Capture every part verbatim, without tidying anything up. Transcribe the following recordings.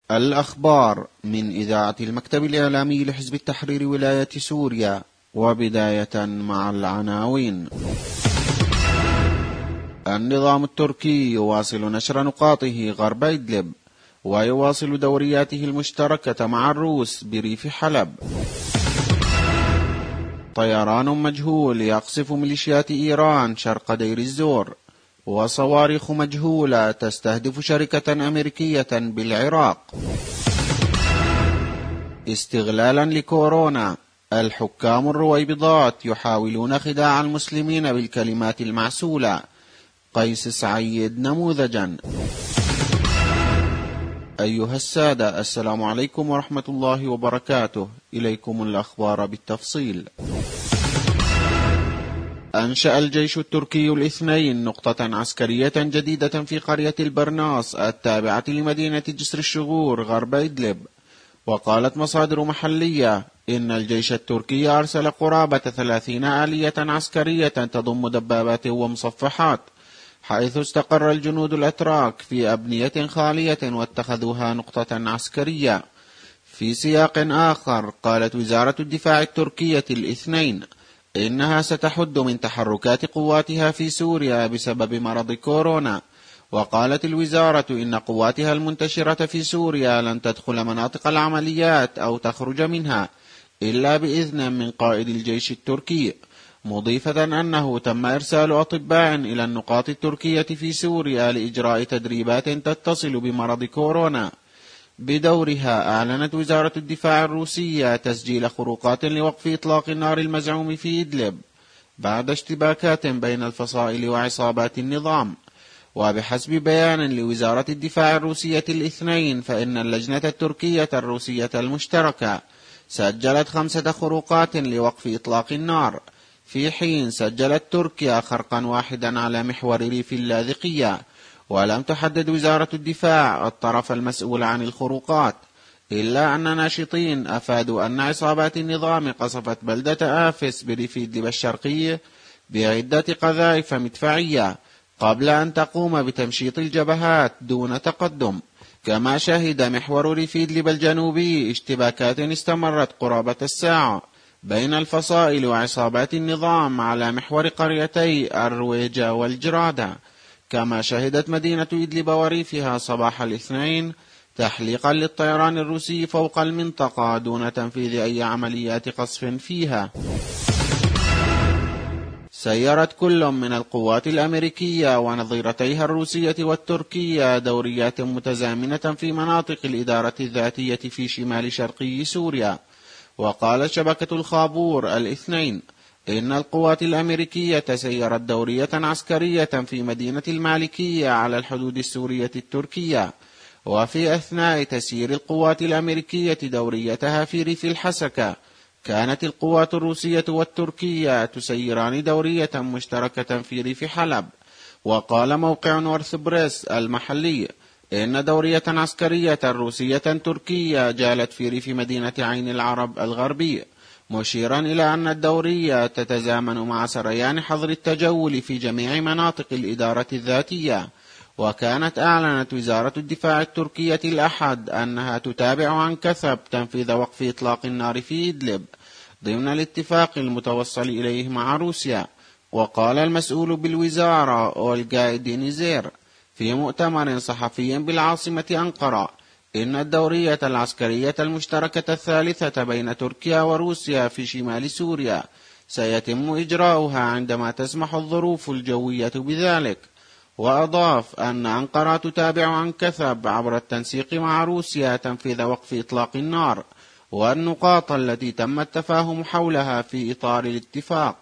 الأخبار من إذاعة المكتب الإعلامي لحزب التحرير ولاية سوريا، وبداية مع العناوين. النظام التركي يواصل نشر نقاطه غرب إدلب، ويواصل دورياته المشتركة مع الروس بريف حلب. طيران مجهول يقصف ميليشيات إيران شرق دير الزور، وصواريخ مجهولة تستهدف شركة أمريكية بالعراق. استغلالا لكورونا، الحكام الرويبضات يحاولون خداع المسلمين بالكلمات المعسولة. قيس سعيد نموذجا. أيها السادة، السلام عليكم ورحمة الله وبركاته. إليكم الأخبار بالتفصيل. أنشأ الجيش التركي الاثنين نقطة عسكرية جديدة في قرية البرناس التابعة لمدينة جسر الشغور غرب إدلب. وقالت مصادر محلية إن الجيش التركي أرسل قرابة ثلاثين آلية عسكرية تضم دبابات ومصفحات، حيث استقر الجنود الأتراك في أبنية خالية واتخذوها نقطة عسكرية. في سياق آخر، قالت وزارة الدفاع التركية الاثنين إنها ستحد من تحركات قواتها في سوريا بسبب مرض كورونا. وقالت الوزارة إن قواتها المنتشرة في سوريا لن تدخل مناطق العمليات أو تخرج منها إلا بإذن من قائد الجيش التركي، مضيفة أنه تم إرسال أطباء إلى النقاط التركية في سوريا لإجراء تدريبات تتصل بمرض كورونا. بدورها، أعلنت وزارة الدفاع الروسية تسجيل خروقات لوقف إطلاق النار المزعوم في إدلب بعد اشتباكات بين الفصائل وعصابات النظام. وبحسب بيان لوزارة الدفاع الروسية الاثنين، فإن اللجنة التركية الروسية المشتركة سجلت خمسة خروقات لوقف إطلاق النار، في حين سجلت تركيا خرقا واحدا على محور ريف اللاذقية. ولم تحدد وزارة الدفاع الطرف المسؤول عن الخروقات، إلا أن ناشطين أفادوا أن عصابات النظام قصفت بلدة آفس بريف إدلب الشرقي بعدة قذائف مدفعية قبل أن تقوم بتمشيط الجبهات دون تقدم. كما شهد محور ريف إدلب الجنوبي اشتباكات استمرت قرابة الساعة بين الفصائل وعصابات النظام على محور قريتي الرويجة والجرادة. كما شهدت مدينة إدلب وريفها صباح الاثنين تحليقا للطيران الروسي فوق المنطقة دون تنفيذ أي عمليات قصف فيها. سيرت كل من القوات الأمريكية ونظيرتيها الروسية والتركية دوريات متزامنة في مناطق الإدارة الذاتية في شمال شرقي سوريا. وقالت شبكة الخابور الاثنين إن القوات الأمريكية سيرت دورية عسكرية في مدينة المالكية على الحدود السورية التركية. وفي أثناء تسيير القوات الأمريكية دوريتها في ريف الحسكة، كانت القوات الروسية والتركية تسيران دورية مشتركة في ريف حلب. وقال موقع نورث بريس المحلي إن دورية عسكرية روسية تركية جالت في ريف مدينة عين العرب الغربي، مشيرا إلى أن الدورية تتزامن مع سريان حظر التجول في جميع مناطق الإدارة الذاتية. وكانت أعلنت وزارة الدفاع التركية الأحد أنها تتابع عن كثب تنفيذ وقف إطلاق النار في إدلب ضمن الاتفاق المتوصل إليه مع روسيا. وقال المسؤول بالوزارة أولغا دينيزير في مؤتمر صحفي بالعاصمة أنقرة إن الدورية العسكرية المشتركة الثالثة بين تركيا وروسيا في شمال سوريا سيتم إجراؤها عندما تسمح الظروف الجوية بذلك. وأضاف أن أنقرة تتابع عن كثب عبر التنسيق مع روسيا تنفيذ وقف إطلاق النار والنقاط التي تم التفاهم حولها في إطار الاتفاق.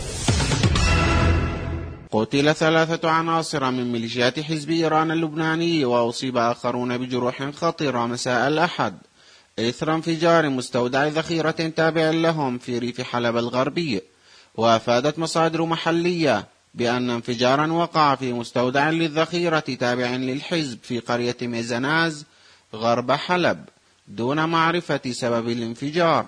قتل ثلاثة عناصر من ميليشيات حزب إيران اللبناني، وأصيب آخرون بجروح خطيرة مساء الأحد إثر انفجار مستودع ذخيرة تابع لهم في ريف حلب الغربي. وأفادت مصادر محلية بأن انفجارا وقع في مستودع للذخيرة تابع للحزب في قرية ميزناز غرب حلب دون معرفة سبب الانفجار.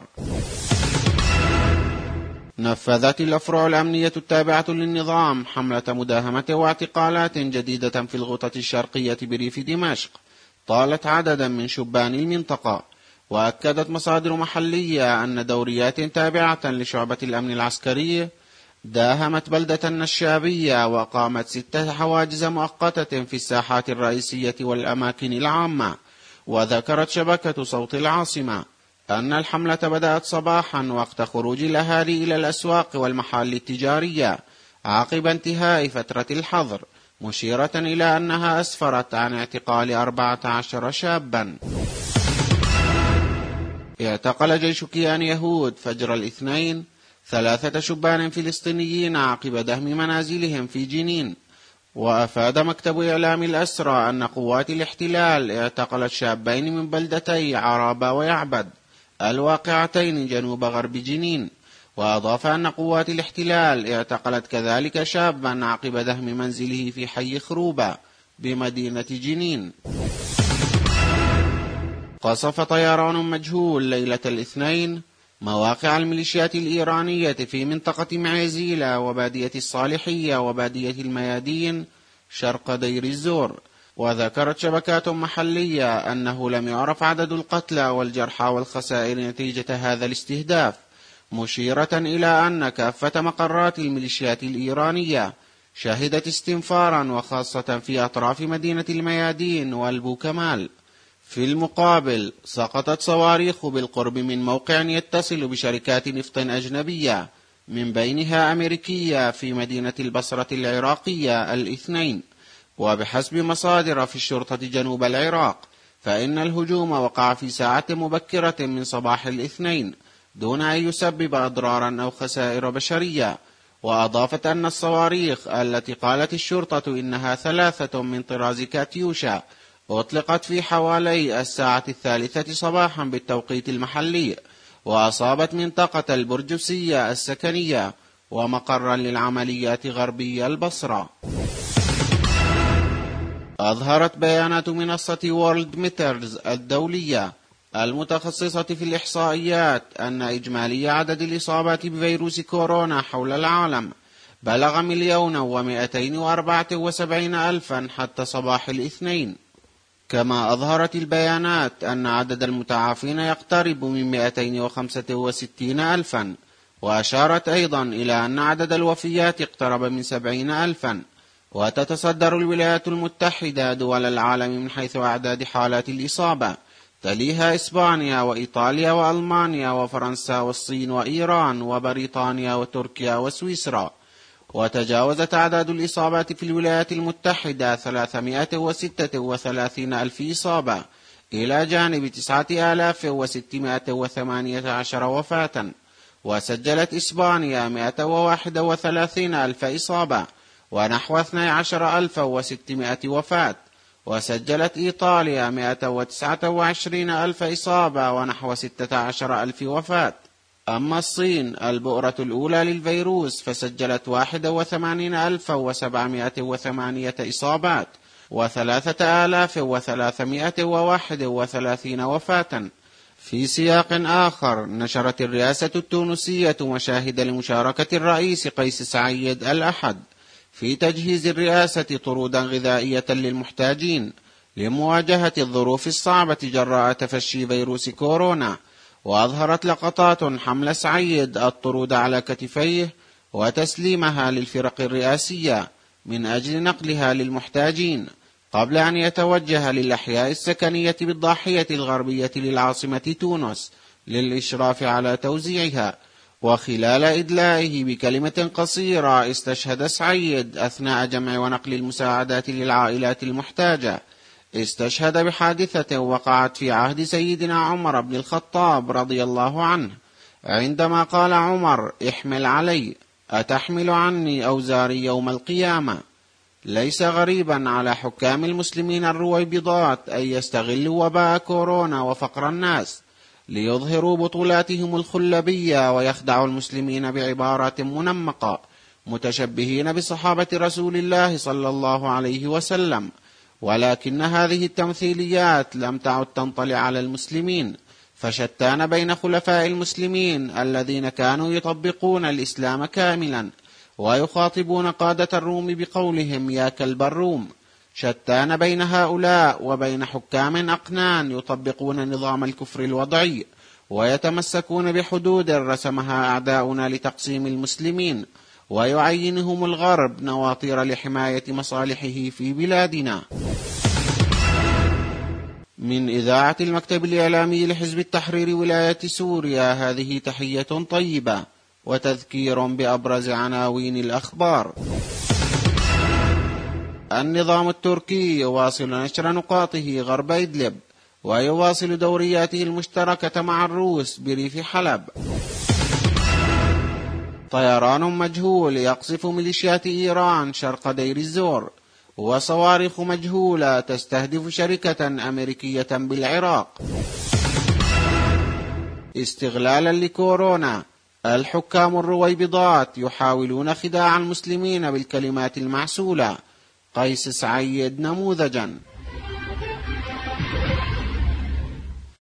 نفذت الأفرع الأمنية التابعة للنظام حملة مداهمة واعتقالات جديدة في الغوطة الشرقية بريف دمشق، طالت عددا من شبان المنطقة. وأكدت مصادر محلية أن دوريات تابعة لشعبة الأمن العسكري داهمت بلدة النشابية وقامت ستة حواجز مؤقتة في الساحات الرئيسية والأماكن العامة. وذكرت شبكة صوت العاصمة أن الحملة بدأت صباحا وقت خروج الأهالي إلى الأسواق والمحال التجارية عقب انتهاء فترة الحظر، مشيرة إلى أنها أسفرت عن اعتقال أربعة عشر شابا. اعتقل جيش كيان يهود فجر الاثنين ثلاثة شبان فلسطينيين عقب دهم منازلهم في جنين. وأفاد مكتب إعلام الأسرى أن قوات الاحتلال اعتقلت شابين من بلدتي عرابة ويعبد الواقعتين جنوب غرب جنين. وأضاف أن قوات الاحتلال اعتقلت كذلك شابا عقب دهم منزله في حي خروبة بمدينة جنين. قصف طيران مجهول ليلة الاثنين مواقع الميليشيات الإيرانية في منطقة معيزيلا وبادية الصالحية وبادية الميادين شرق دير الزور. وذكرت شبكات محلية أنه لم يعرف عدد القتلى والجرحى والخسائر نتيجة هذا الاستهداف، مشيرة إلى أن كافة مقرات الميليشيات الإيرانية شهدت استنفارا وخاصة في أطراف مدينة الميادين والبوكمال. في المقابل سقطت صواريخ بالقرب من موقع يتصل بشركات نفط أجنبية من بينها أمريكية في مدينة البصرة العراقية الاثنين. وبحسب مصادر في الشرطة جنوب العراق فإن الهجوم وقع في ساعة مبكرة من صباح الاثنين دون أن يسبب أضرارا أو خسائر بشرية. وأضافت أن الصواريخ التي قالت الشرطة إنها ثلاثة من طراز كاتيوشا أطلقت في حوالي الساعة الثالثة صباحا بالتوقيت المحلي، وأصابت منطقة البرجوسية السكنية ومقرا للعمليات غربي البصرة. أظهرت بيانات منصة وورلد ميترز الدولية المتخصصة في الإحصائيات أن إجمالي عدد الإصابات بفيروس كورونا حول العالم بلغ مليون ومئتين وأربعة وسبعين ألفا حتى صباح الاثنين. كما أظهرت البيانات أن عدد المتعافين يقترب من مئتين وخمسة وستين ألفا. وأشارت أيضا إلى أن عدد الوفيات اقترب من سبعين ألفا. وتتصدر الولايات المتحدة دول العالم من حيث أعداد حالات الإصابة، تليها إسبانيا وإيطاليا وألمانيا وفرنسا والصين وإيران وبريطانيا وتركيا وسويسرا. وتجاوزت أعداد الإصابات في الولايات المتحدة ثلاثمائة وستة وثلاثين ألف إصابة إلى جانب تسعة آلاف وستمائة وثمانية عشر وفاة. وسجلت إسبانيا مائة وواحد وثلاثين ألف إصابة ونحو اثني عشر ألفا وستمائة وفاة. وسجلت إيطاليا مائة وتسعة وعشرين ألف إصابة ونحو ستة عشر ألف وفاة. أما الصين البؤرة الأولى للفيروس فسجلت واحد وثمانين ألفا وسبعمائة وثمانية إصابات وثلاثة آلاف وثلاثمائة وواحد وثلاثين وفاة. في سياق آخر نشرت الرئاسة التونسية مشاهد لمشاركة الرئيس قيس سعيد الأحد في تجهيز الرئاسة طرودا غذائية للمحتاجين لمواجهة الظروف الصعبة جراء تفشي فيروس كورونا. وأظهرت لقطات حمل سعيد الطرود على كتفيه وتسليمها للفرق الرئاسية من أجل نقلها للمحتاجين قبل أن يتوجه للأحياء السكنية بالضاحية الغربية للعاصمة تونس للإشراف على توزيعها. وخلال إدلائه بكلمة قصيرة استشهد سعيد أثناء جمع ونقل المساعدات للعائلات المحتاجة. استشهد بحادثة وقعت في عهد سيدنا عمر بن الخطاب رضي الله عنه عندما قال عمر: احمل علي أتحمل عني أوزاري يوم القيامة. ليس غريبا على حكام المسلمين الرويبضات أن يستغلوا وباء كورونا وفقر الناس ليظهروا بطولاتهم الخلبية ويخدعوا المسلمين بعبارات منمقة متشبهين بصحابة رسول الله صلى الله عليه وسلم. ولكن هذه التمثيليات لم تعد تنطلي على المسلمين، فشتان بين خلفاء المسلمين الذين كانوا يطبقون الإسلام كاملا ويخاطبون قادة الروم بقولهم: يا كلب الروم. شتان بين هؤلاء وبين حكام أقنان يطبقون نظام الكفر الوضعي ويتمسكون بحدود رسمها أعداؤنا لتقسيم المسلمين، ويعينهم الغرب نواطير لحماية مصالحه في بلادنا. من إذاعة المكتب الإعلامي لحزب التحرير ولاية سوريا، هذه تحية طيبة وتذكير بأبرز عناوين الأخبار. النظام التركي يواصل نشر نقاطه غرب إدلب، ويواصل دورياته المشتركة مع الروس بريف حلب. طيران مجهول يقصف ميليشيات إيران شرق دير الزور، وصواريخ مجهولة تستهدف شركة أمريكية بالعراق. استغلالا لكورونا، الحكام الرويبضات يحاولون خداع المسلمين بالكلمات المعسولة. قيس سعيد نموذجا.